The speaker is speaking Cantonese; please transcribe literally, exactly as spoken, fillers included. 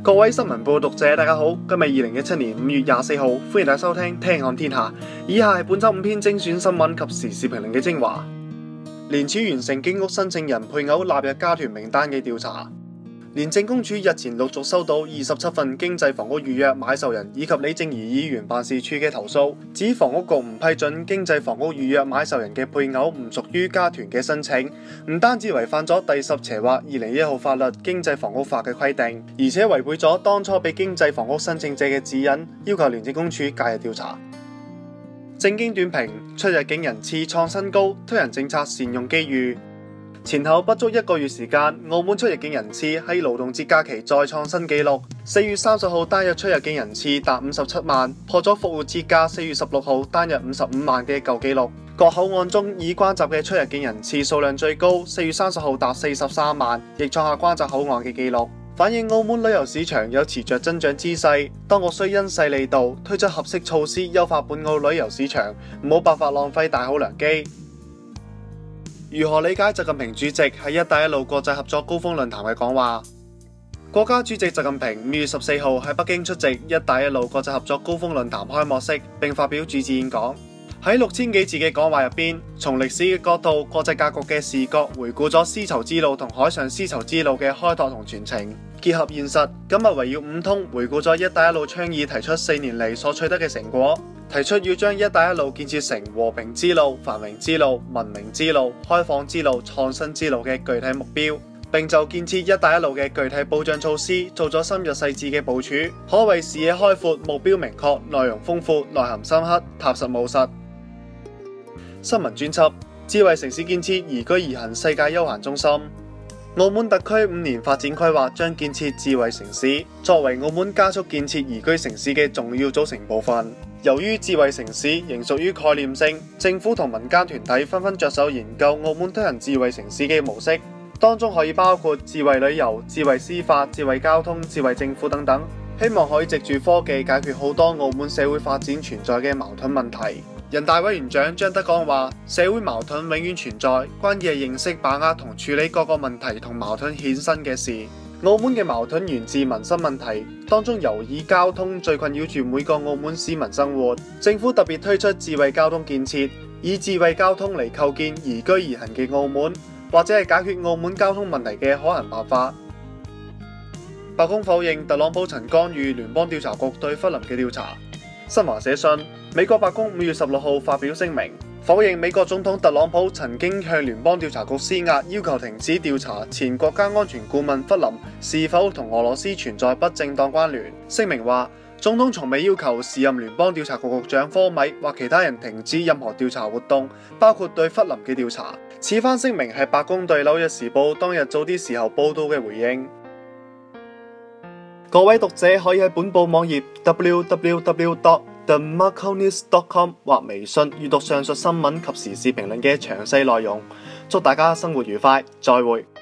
各位新聞報讀者，大家好，今日二零一七年五月廿四號，歡迎大家收聽聽看天下。以下係本周五篇精選新聞及時事評論嘅精華。廉署完成經屋申請人配偶納入家團名單嘅調查。廉政公署日前陸續收到二十七份經濟房屋預約買受人以及李正儀議員辦事處嘅投訴，指房屋局唔批准經濟房屋預約買受人嘅配偶唔屬於家團嘅申請，唔單止違反咗第十邪或二零一號法律經濟房屋法嘅規定，而且違背咗當初俾經濟房屋申請者嘅指引，要求廉政公署介入調查。政經短評：出入境人次創新高，推行政策善用機遇。前後不足一個月時間，澳門出入境人次喺勞動節假期再創新紀錄。四月三十號單日出入境人次達五十七萬，破咗復活節假四月十六號單日五十五萬嘅舊紀錄。各口岸中已關閘嘅出入境人次數量最高，四月三十號達四十三萬，亦創下關閘口岸嘅紀錄，反映澳門旅遊市場有持續增長之勢。當局需因勢利導，推出合適措施，優化本澳旅遊市場，唔好白發浪費大好良機。如何理解習近平主席喺一帶一路國際合作高峰論壇嘅講話？國家主席習近平五月十四號喺北京出席一帶一路國際合作高峰論壇開幕式，並發表主旨演講。喺六千幾字嘅講話入邊，從歷史嘅角度、國際格局嘅視角，回顧咗絲綢之路同海上絲綢之路嘅開拓同傳承，結合現實，今日圍繞五通，回顧咗一帶一路倡議提出四年嚟所取得嘅成果。提出要將一帶一路建設成和平之路、繁榮之路、文明之路、開放之路、創新之路嘅具體目標，並就建設一帶一路嘅具體保障措施做咗深入細緻嘅部署，可謂視野開闊、目標明確、內容豐富、內涵深刻、踏實務實。新聞專輯：智慧城市建設宜居宜行世界休閒中心。澳門特區五年發展規劃將建設智慧城市，作為澳門加速建設宜居城市嘅重要組成部分。由於智慧城市仍屬於概念性，政府同民間團體紛紛着手研究澳門推行智慧城市嘅模式，當中可以包括智慧旅遊、智慧司法、智慧交通、智慧政府等等，希望可以藉住科技解決好多澳門社會發展存在嘅矛盾問題。人大委員長張德江話：社會矛盾永遠存在，關鍵係認識、把握同處理各個問題同矛盾衍生嘅事。澳門嘅矛盾源自民生問題，當中尤以交通最困擾住每個澳門市民生活。政府特別推出智慧交通建設，以智慧交通嚟構建宜居宜行嘅澳門，或者係解決澳門交通問題嘅可行辦法。白宮否認特朗普曾干預聯邦調查局對弗林嘅調查。新華社信，美國白宮五月十六號發表聲明，否認美國總統特朗普曾經向聯邦調查局施壓，要求停止調查前國家安全顧問弗林是否同俄羅斯存在不正當關聯。聲明話，總統從未要求時任聯邦調查局局長科米或其他人停止任何調查活動，包括對弗林嘅調查。此番聲明係白宮對紐約時報當日早啲時候報道嘅回應。各位讀者可以喺本報網頁 w w w dot the marconews dot com 或微信閱讀上述新聞及時事評論嘅詳細內容。祝大家生活愉快，再會。